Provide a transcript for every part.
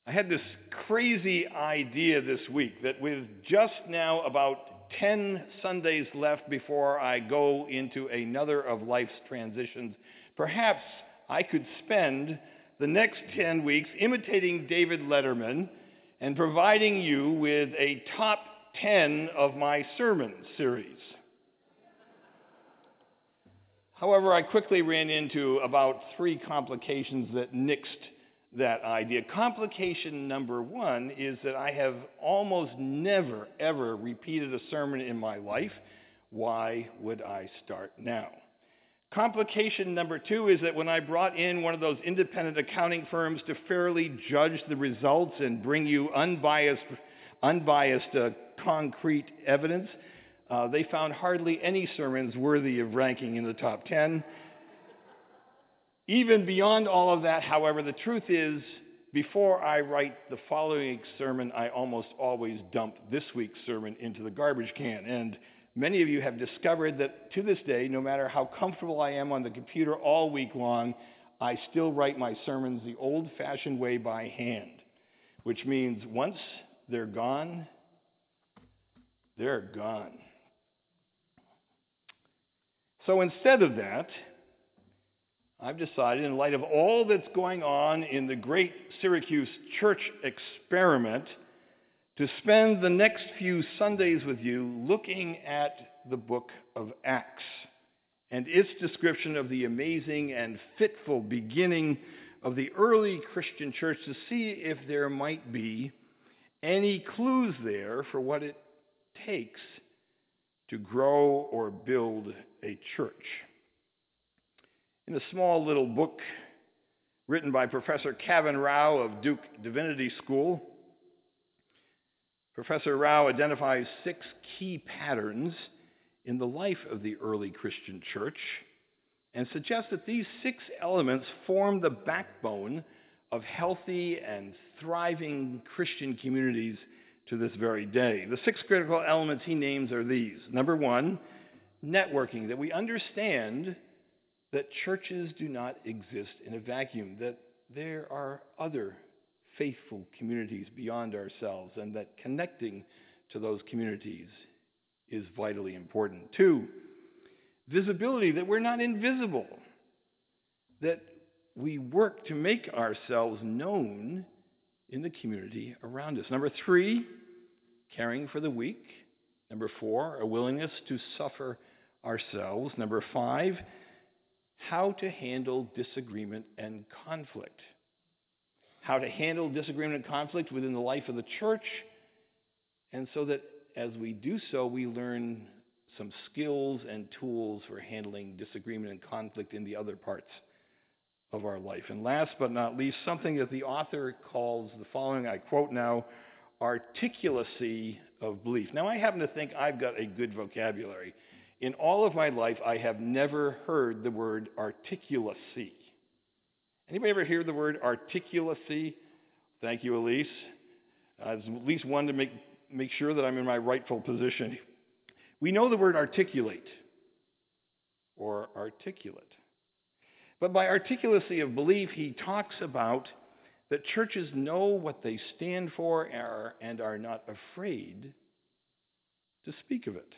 I had this crazy idea this week that with just now about 10 Sundays left before I go into another of life's transitions, perhaps I could spend the next 10 weeks imitating David Letterman and providing you with a top 10 of my sermon series. However, I quickly ran into about 3 complications that nixed that idea. Complication number 1 is that I have almost never, ever repeated a sermon in my life. Why would I start now? Complication number 2 is that when I brought in one of those independent accounting firms to fairly judge the results and bring you unbiased concrete evidence, they found hardly any sermons worthy of ranking in the top 10. Even beyond all of that, however, the truth is, before I write the following week's sermon, I almost always dump this week's sermon into the garbage can. And many of you have discovered that to this day, no matter how comfortable I am on the computer all week long, I still write my sermons the old-fashioned way by hand, which means once they're gone, they're gone. So instead of that, I've decided, in light of all that's going on in the great Syracuse church experiment, to spend the next few Sundays with you looking at the book of Acts and its description of the amazing and fitful beginning of the early Christian church, to see if there might be any clues there for what it takes to grow or build a church. In a small little book written by Professor Kevin Rao of Duke Divinity School, Professor Rao identifies 6 key patterns in the life of the early Christian church and suggests that these 6 elements form the backbone of healthy and thriving Christian communities to this very day. The 6 critical elements he names are these. Number 1, networking, that we understand that churches do not exist in a vacuum, that there are other faithful communities beyond ourselves, and that connecting to those communities is vitally important. 2, visibility, that we're not invisible, that we work to make ourselves known in the community around us. Number 3, caring for the weak. Number 4, a willingness to suffer ourselves. Number 5, how to handle disagreement and conflict. How to handle disagreement and conflict within the life of the church, and so that as we do so, we learn some skills and tools for handling disagreement and conflict in the other parts of our life. And last but not least, something that the author calls the following, I quote now, articulacy of belief. Now, I happen to think I've got a good vocabulary. In all of my life, I have never heard the word articulacy. Anybody ever hear the word articulacy? Thank you, Elise. At least one to make sure that I'm in my rightful position. We know the word articulate or articulate. But by articulacy of belief, he talks about that churches know what they stand for and are not afraid to speak of it.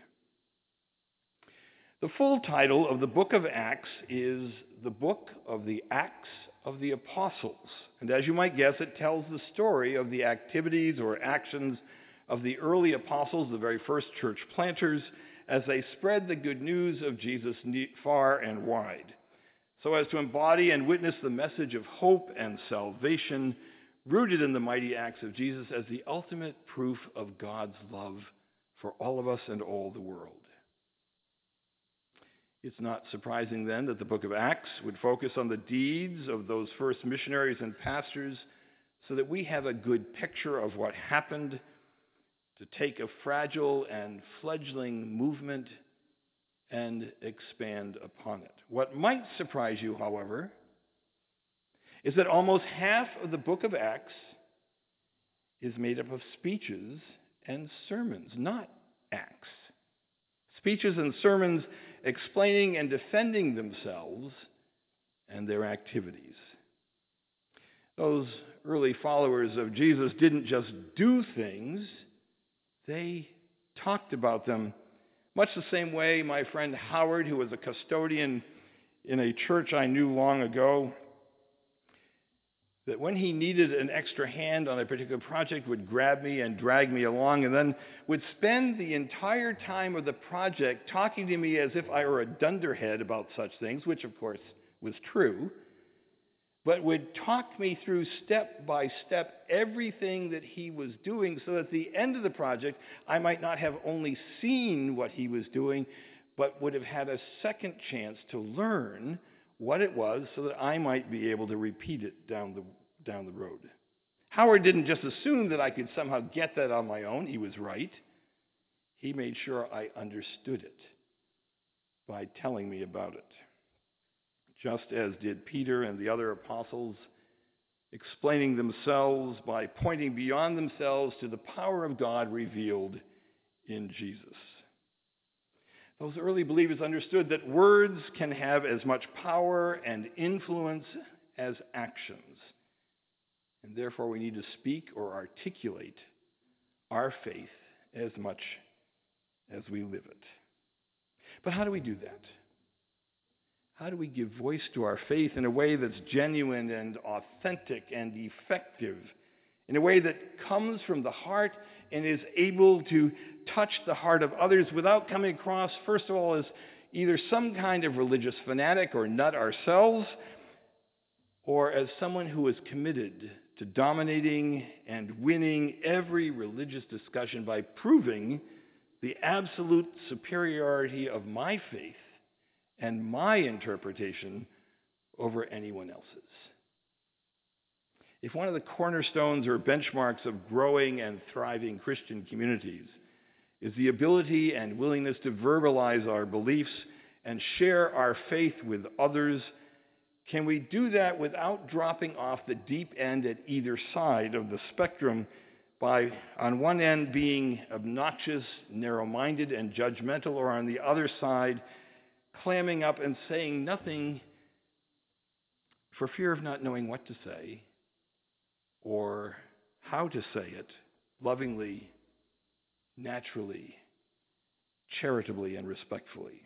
The full title of the book of Acts is the Book of the Acts of the Apostles. And as you might guess, it tells the story of the activities or actions of the early apostles, the very first church planters, as they spread the good news of Jesus far and wide, so as to embody and witness the message of hope and salvation rooted in the mighty acts of Jesus as the ultimate proof of God's love for all of us and all the world. It's not surprising then that the book of Acts would focus on the deeds of those first missionaries and pastors so that we have a good picture of what happened to take a fragile and fledgling movement and expand upon it. What might surprise you, however, is that almost half of the book of Acts is made up of speeches and sermons, not Acts. Speeches and sermons explaining and defending themselves and their activities. Those early followers of Jesus didn't just do things, they talked about them. Much the same way my friend Howard, who was a custodian in a church I knew long ago, that when he needed an extra hand on a particular project would grab me and drag me along and then would spend the entire time of the project talking to me as if I were a dunderhead about such things, which of course was true, but would talk me through step by step everything that he was doing so that at the end of the project I might not have only seen what he was doing, but would have had a second chance to learn what it was so that I might be able to repeat it down the road. Howard didn't just assume that I could somehow get that on my own. He was right. He made sure I understood it by telling me about it, just as did Peter and the other apostles, explaining themselves by pointing beyond themselves to the power of God revealed in Jesus. Those early believers understood that words can have as much power and influence as actions. And therefore we need to speak or articulate our faith as much as we live it. But how do we do that? How do we give voice to our faith in a way that's genuine and authentic and effective, in a way that comes from the heart and is able to touch the heart of others without coming across, first of all, as either some kind of religious fanatic or nut ourselves, or as someone who is committed to dominating and winning every religious discussion by proving the absolute superiority of my faith and my interpretation over anyone else's. If one of the cornerstones or benchmarks of growing and thriving Christian communities is the ability and willingness to verbalize our beliefs and share our faith with others, can we do that without dropping off the deep end at either side of the spectrum by, on one end, being obnoxious, narrow-minded, and judgmental, or on the other side, clamming up and saying nothing for fear of not knowing what to say or how to say it lovingly, naturally, charitably, and respectfully?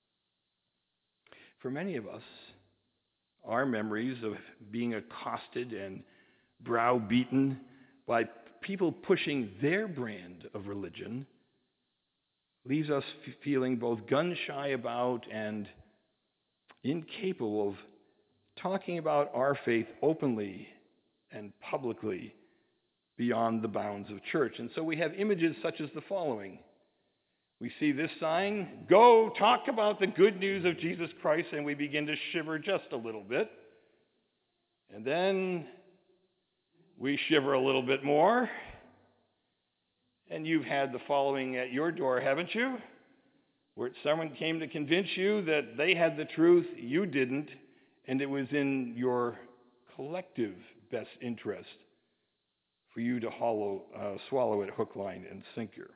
For many of us, our memories of being accosted and browbeaten by people pushing their brand of religion leaves us feeling both gun-shy about and incapable of talking about our faith openly and publicly beyond the bounds of church. And so we have images such as the following. We see this sign, "Go talk about the good news of Jesus Christ," and we begin to shiver just a little bit. And then we shiver a little bit more. And you've had the following at your door, haven't you? Where someone came to convince you that they had the truth, you didn't, and it was in your collective best interest for you to swallow it hook, line, and sinker.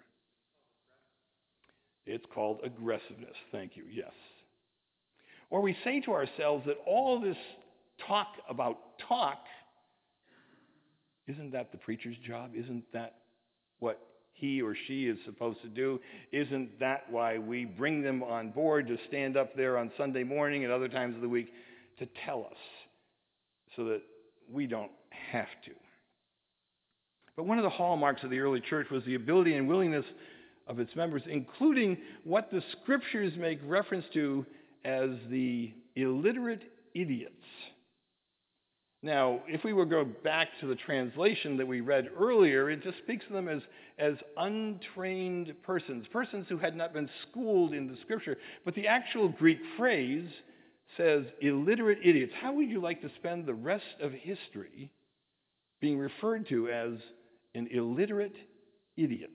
It's called aggressiveness. Thank you. Yes. Or we say to ourselves that all this talk about talk, isn't that the preacher's job? Isn't that what he or she is supposed to do? Isn't that why we bring them on board to stand up there on Sunday morning and other times of the week to tell us so that we don't have to? But one of the hallmarks of the early church was the ability and willingness of its members, including what the scriptures make reference to as the illiterate idiots. Now, if we were to go back to the translation that we read earlier, it just speaks of them as untrained persons who had not been schooled in the scripture. But the actual Greek phrase says illiterate idiots. How would you like to spend the rest of history being referred to as an illiterate idiot?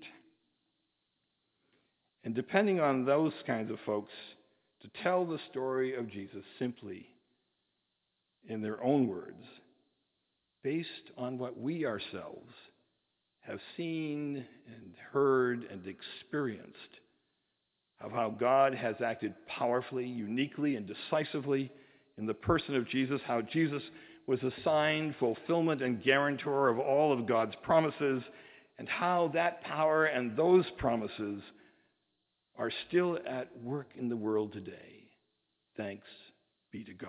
And depending on those kinds of folks, to tell the story of Jesus simply in their own words, based on what we ourselves have seen and heard and experienced of how God has acted powerfully, uniquely, and decisively in the person of Jesus, how Jesus was assigned fulfillment and guarantor of all of God's promises, and how that power and those promises are still at work in the world today. Thanks be to God.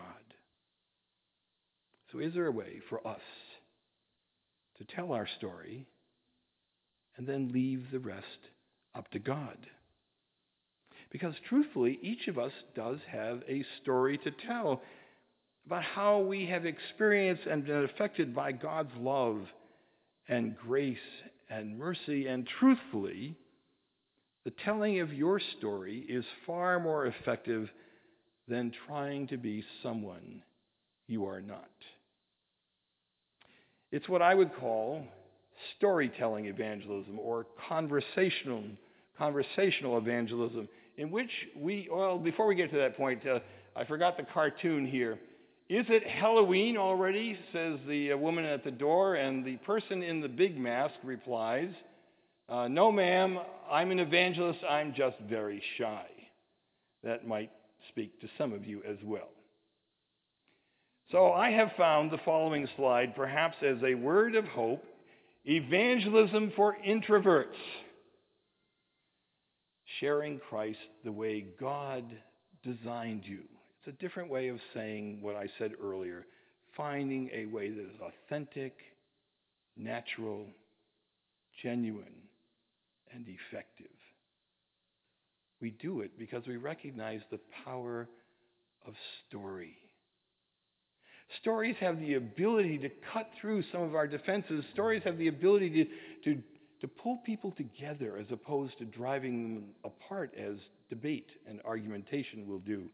So is there a way for us to tell our story and then leave the rest up to God? Because truthfully, each of us does have a story to tell about how we have experienced and been affected by God's love and grace and mercy. And truthfully, the telling of your story is far more effective than trying to be someone you are not. It's what I would call storytelling evangelism, or conversational evangelism, in which before we get to that point, I forgot the cartoon here. Is it Halloween already? Says the woman at the door, and the person in the big mask replies, no ma'am, I'm an evangelist, I'm just very shy. That might speak to some of you as well. So I have found the following slide perhaps as a word of hope: evangelism for introverts. Sharing Christ the way God designed you. It's a different way of saying what I said earlier. Finding a way that is authentic, natural, genuine, and effective. We do it because we recognize the power of story. Stories have the ability to cut through some of our defenses. Stories have the ability to pull people together as opposed to driving them apart as debate and argumentation will do.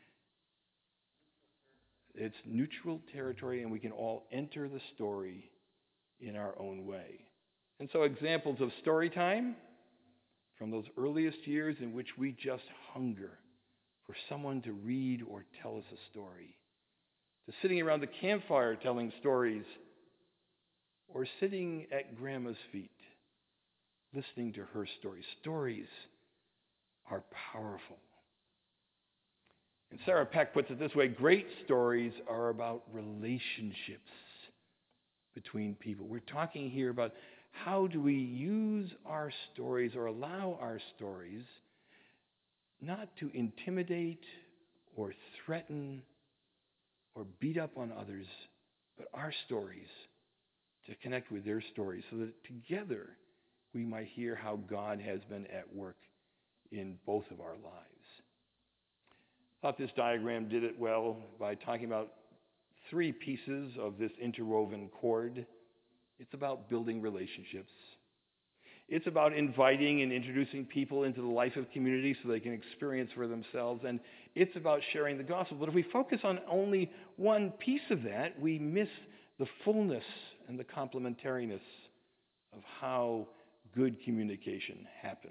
It's neutral territory, and we can all enter the story in our own way. And so examples of story time from those earliest years in which we just hunger for someone to read or tell us a story, to sitting around the campfire telling stories, or sitting at Grandma's feet listening to her stories. Stories are powerful. And Sarah Peck puts it this way: great stories are about relationships between people. We're talking here about how do we use our stories or allow our stories not to intimidate or threaten or beat up on others, but our stories to connect with their stories so that together we might hear how God has been at work in both of our lives. I thought this diagram did it well by talking about three pieces of this interwoven cord. It's about building relationships. It's about inviting and introducing people into the life of community so they can experience for themselves. And it's about sharing the gospel. But if we focus on only one piece of that, we miss the fullness and the complementariness of how good communication happens.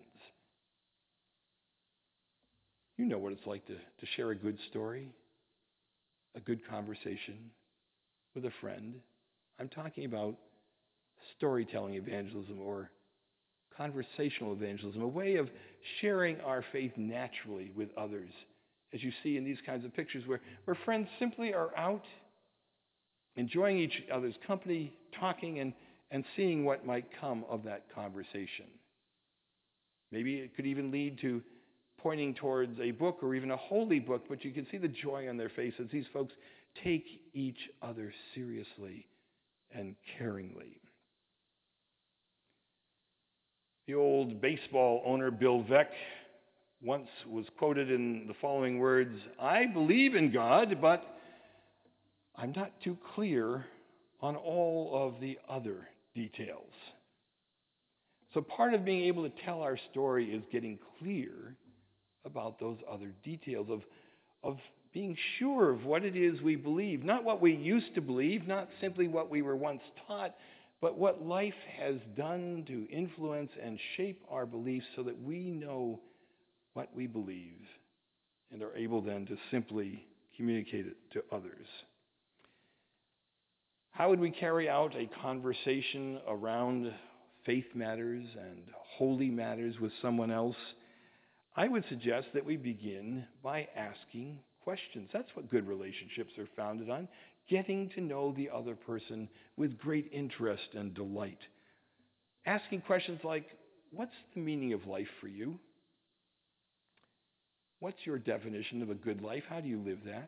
You know what it's like to share a good story, a good conversation with a friend. I'm talking about storytelling evangelism or conversational evangelism, a way of sharing our faith naturally with others, as you see in these kinds of pictures where friends simply are out enjoying each other's company, talking and seeing what might come of that conversation. Maybe it could even lead to pointing towards a book or even a holy book, but you can see the joy on their faces. These folks take each other seriously and caringly. The old baseball owner, Bill Veeck, once was quoted in the following words: "I believe in God, but I'm not too clear on all of the other details." So part of being able to tell our story is getting clear about those other details, of being sure of what it is we believe. Not what we used to believe, not simply what we were once taught, but what life has done to influence and shape our beliefs so that we know what we believe and are able then to simply communicate it to others. How would we carry out a conversation around faith matters and holy matters with someone else? I would suggest that we begin by asking questions. That's what good relationships are founded on. getting to know the other person with great interest and delight. Asking questions like, what's the meaning of life for you? What's your definition of a good life? How do you live that?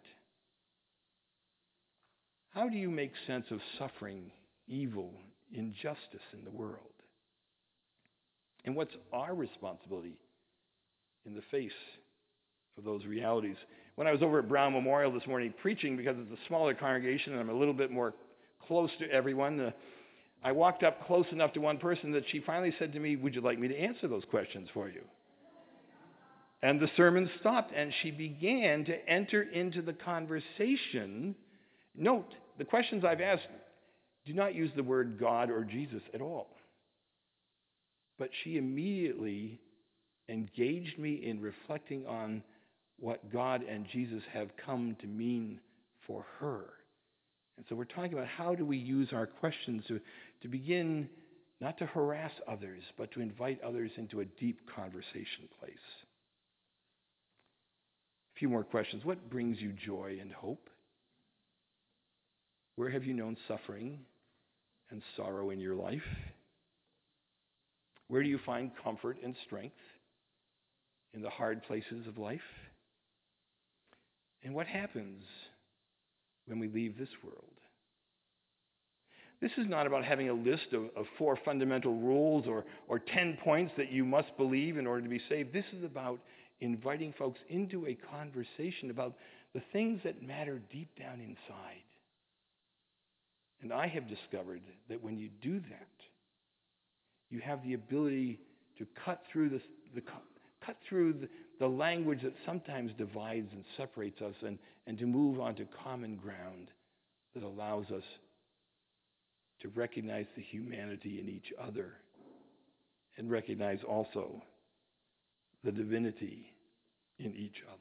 How do you make sense of suffering, evil, injustice in the world? And what's our responsibility in the face of those realities? When I was over at Brown Memorial this morning preaching, because it's a smaller congregation and I'm a little bit more close to everyone, I walked up close enough to one person that she finally said to me, would you like me to answer those questions for you? And the sermon stopped, and she began to enter into the conversation. Note, the questions I've asked do not use the word God or Jesus at all. But she immediately engaged me in reflecting on what God and Jesus have come to mean for her. And so we're talking about how do we use our questions to begin not to harass others, but to invite others into a deep conversation place. A few more questions. What brings you joy and hope? Where have you known suffering and sorrow in your life? Where do you find comfort and strength in the hard places of life? And what happens when we leave this world? This is not about having a list of 4 fundamental rules or 10 points that you must believe in order to be saved. This is about inviting folks into a conversation about the things that matter deep down inside. And I have discovered that when you do that, you have the ability to cut through the language that sometimes divides and separates us and to move onto common ground that allows us to recognize the humanity in each other and recognize also the divinity in each other.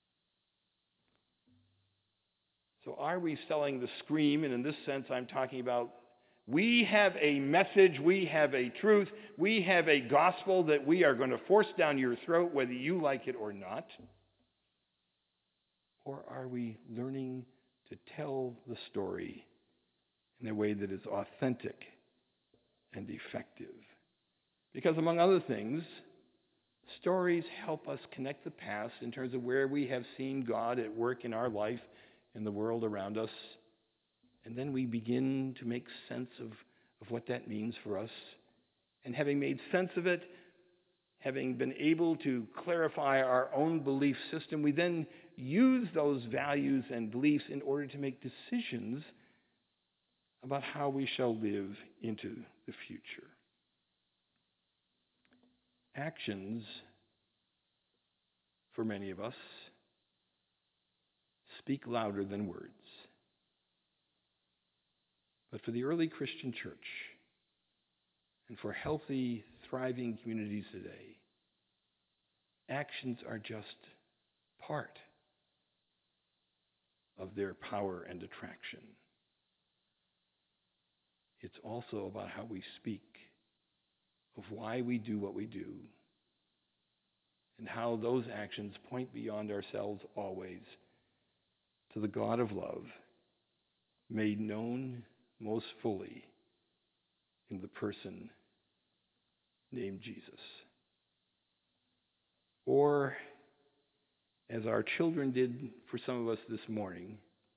So are we selling the scream? And in this sense, I'm talking about we have a message, we have a truth, we have a gospel that we are going to force down your throat whether you like it or not? Or are we learning to tell the story in a way that is authentic and effective? Because among other things, stories help us connect the past in terms of where we have seen God at work in our life, in the world around us. And then we begin to make sense of what that means for us. And having made sense of it, having been able to clarify our own belief system, we then use those values and beliefs in order to make decisions about how we shall live into the future. Actions, for many of us, speak louder than words. But for the early Christian church, and for healthy, thriving communities today, actions are just part of their power and attraction. It's also about how we speak, of why we do what we do, and how those actions point beyond ourselves always to the God of love, made known most fully in the person named Jesus. Or, as our children did for some of us this morning,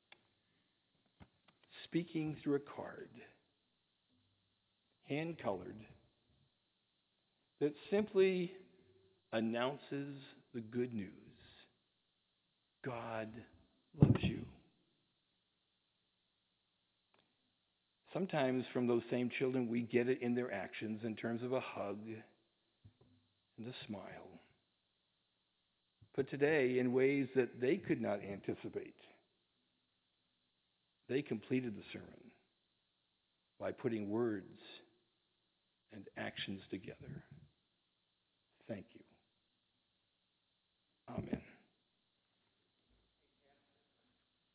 speaking through a card, hand-colored, that simply announces the good news. God loves you. Sometimes from those same children, we get it in their actions in terms of a hug and a smile. But today, in ways that they could not anticipate, they completed the sermon by putting words and actions together. Thank you. Amen.